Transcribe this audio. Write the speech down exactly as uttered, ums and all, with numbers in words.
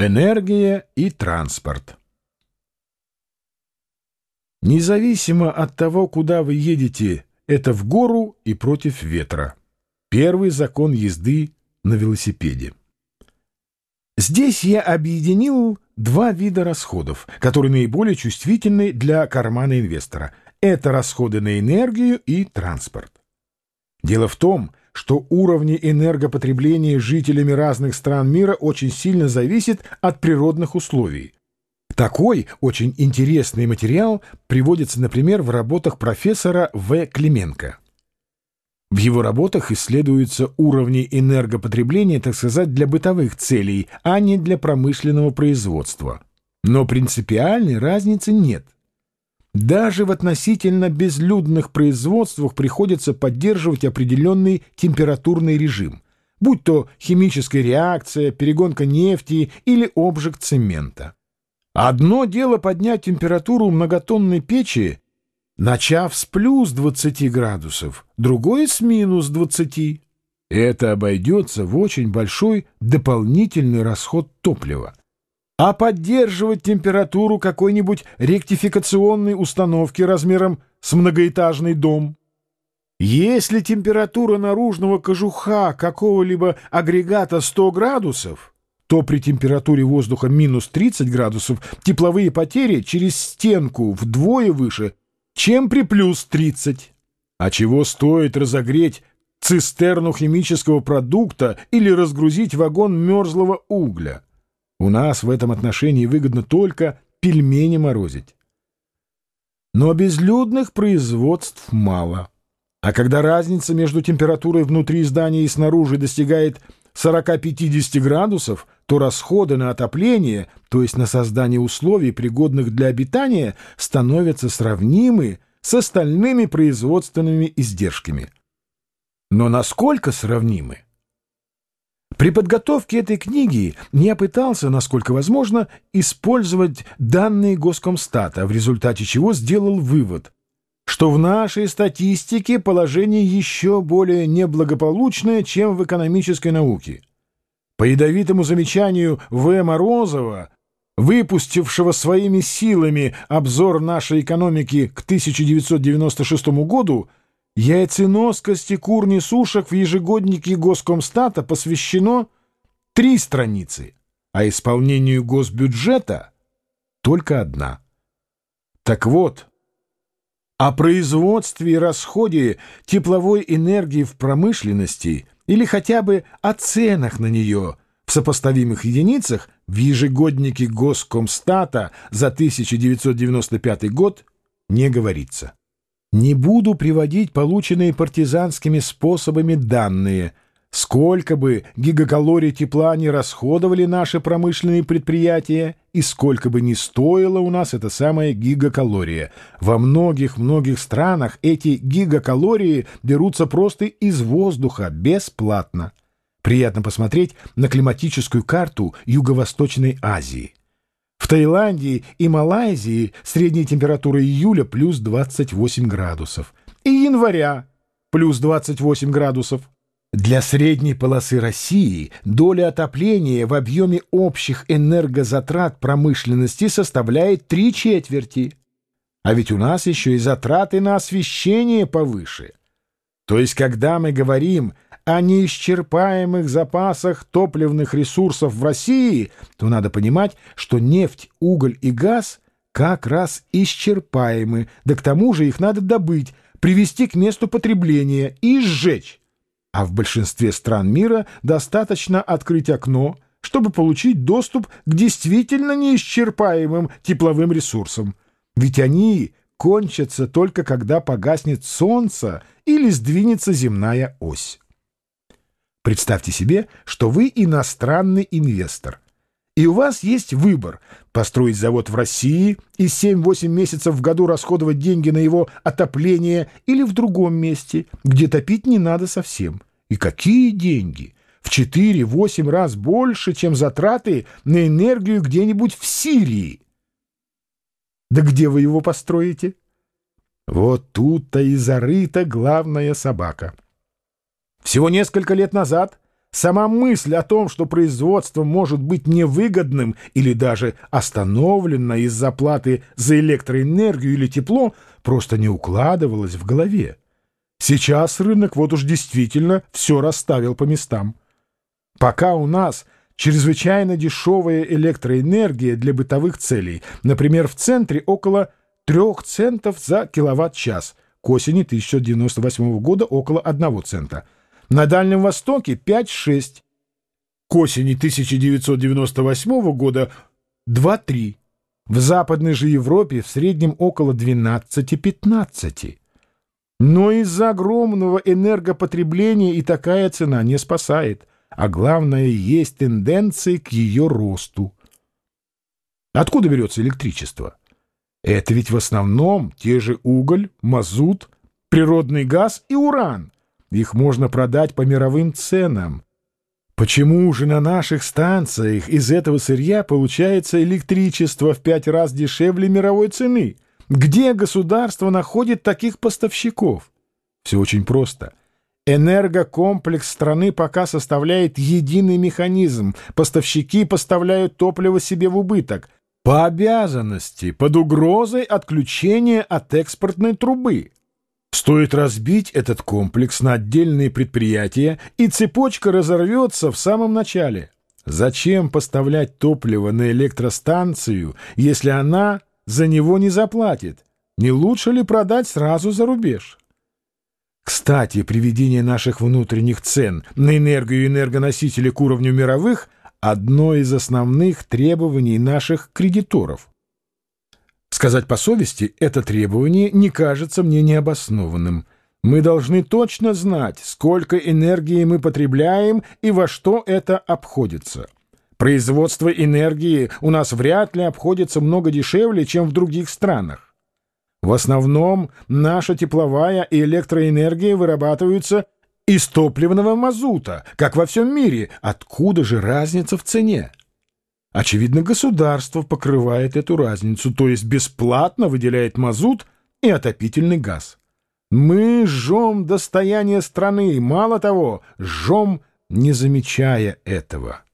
Энергия и транспорт. Независимо от того, куда вы едете, это в гору и против ветра. Первый закон езды на велосипеде. Здесь я объединил два вида расходов, которые наиболее чувствительны для кармана инвестора. Это расходы на энергию и транспорт. Дело в том, что уровни энергопотребления жителями разных стран мира очень сильно зависят от природных условий. Такой очень интересный материал приводится, например, в работах профессора В. Клименко. В его работах исследуются уровни энергопотребления, так сказать, для бытовых целей, а не для промышленного производства. Но принципиальной разницы нет. Даже в относительно безлюдных производствах приходится поддерживать определенный температурный режим, будь то химическая реакция, перегонка нефти или обжиг цемента. Одно дело поднять температуру многотонной печи, начав с плюс двадцати градусов, другое с минус двадцати. Это обойдется в очень большой дополнительный расход топлива. А поддерживать температуру какой-нибудь ректификационной установки размером с многоэтажный дом. Если температура наружного кожуха какого-либо агрегата сто градусов, то при температуре воздуха минус тридцать градусов тепловые потери через стенку вдвое выше, чем при плюс тридцать. А чего стоит разогреть цистерну химического продукта или разгрузить вагон мерзлого угля? У нас в этом отношении выгодно только пельмени морозить. Но безлюдных производств мало. А когда разница между температурой внутри здания и снаружи достигает сорок-пятьдесят градусов, то расходы на отопление, то есть на создание условий, пригодных для обитания, становятся сравнимы с остальными производственными издержками. Но насколько сравнимы? При подготовке этой книги я пытался, насколько возможно, использовать данные Госкомстата, в результате чего сделал вывод, что в нашей статистике положение еще более неблагополучное, чем в экономической науке. По ядовитому замечанию В. Морозова, выпустившего своими силами обзор нашей экономики к тысяча девятьсот девяносто шестому году, яйценоскости кур-несушек в ежегоднике Госкомстата посвящено три страницы, а исполнению госбюджета только одна. Так вот, о производстве и расходе тепловой энергии в промышленности или хотя бы о ценах на нее в сопоставимых единицах в ежегоднике Госкомстата за тысяча девятьсот девяносто пятый год не говорится. Не буду приводить полученные партизанскими способами данные, сколько бы гигакалорий тепла не расходовали наши промышленные предприятия и сколько бы ни стоила у нас эта самая гигакалория. Во многих-многих странах эти гигакалории берутся просто из воздуха бесплатно. Приятно посмотреть на климатическую карту Юго-Восточной Азии. В Таиланде и Малайзии средняя температура июля плюс двадцать восемь градусов и января плюс двадцать восемь градусов. Для средней полосы России доля отопления в объеме общих энергозатрат промышленности составляет три четверти. А ведь у нас еще и затраты на освещение повыше. То есть, когда мы говорим о неисчерпаемых запасах топливных ресурсов в России, то надо понимать, что нефть, уголь и газ как раз исчерпаемы, да к тому же их надо добыть, привезти к месту потребления и сжечь. А в большинстве стран мира достаточно открыть окно, чтобы получить доступ к действительно неисчерпаемым тепловым ресурсам. Ведь они кончатся только когда погаснет солнце или сдвинется земная ось. Представьте себе, что вы иностранный инвестор, и у вас есть выбор – построить завод в России и семь-восемь месяцев в году расходовать деньги на его отопление или в другом месте, где топить не надо совсем. И какие деньги? В четыре-восемь раз больше, чем затраты на энергию где-нибудь в Сирии. Да где вы его построите? Вот тут-то и зарыта главная собака. Всего несколько лет назад Сама мысль о том, что производство может быть невыгодным или даже остановлено из-за платы за электроэнергию или тепло, просто не укладывалась в голове. Сейчас рынок вот уж действительно все расставил по местам. Пока у нас чрезвычайно дешевая электроэнергия для бытовых целей, например, в центре около трех центов за киловатт-час, к осени тысяча девятьсот девяносто восьмого года около одного цента. На Дальнем Востоке пять-шесть, к осени тысяча девятьсот девяносто восьмого года два-три. В Западной же Европе в среднем около двенадцати-пятнадцати. Но из-за огромного энергопотребления и такая цена не спасает, а главное, есть тенденции к ее росту. Откуда берется электричество? Это ведь в основном те же уголь, мазут, природный газ и уран. Их можно продать по мировым ценам. Почему же на наших станциях из этого сырья получается электричество в пять раз дешевле мировой цены? Где государство находит таких поставщиков? Все очень просто. Энергокомплекс страны пока составляет единый механизм. Поставщики поставляют топливо себе в убыток. По обязанности, под угрозой отключения от экспортной трубы. Стоит разбить этот комплекс на отдельные предприятия, и цепочка разорвется в самом начале. Зачем поставлять топливо на электростанцию, если она за него не заплатит? Не лучше ли продать сразу за рубеж? Кстати, приведение наших внутренних цен на энергию и энергоносители к уровню мировых – одно из основных требований наших кредиторов. Сказать по совести, это требование не кажется мне необоснованным. Мы должны точно знать, сколько энергии мы потребляем и во что это обходится. Производство энергии у нас вряд ли обходится много дешевле, чем в других странах. В основном наша тепловая и электроэнергия вырабатываются из топливного мазута, как во всем мире. Откуда же разница в цене? Очевидно, государство покрывает эту разницу, то есть бесплатно выделяет мазут и отопительный газ. Мы жжем достояние страны, мало того, жжем, не замечая этого.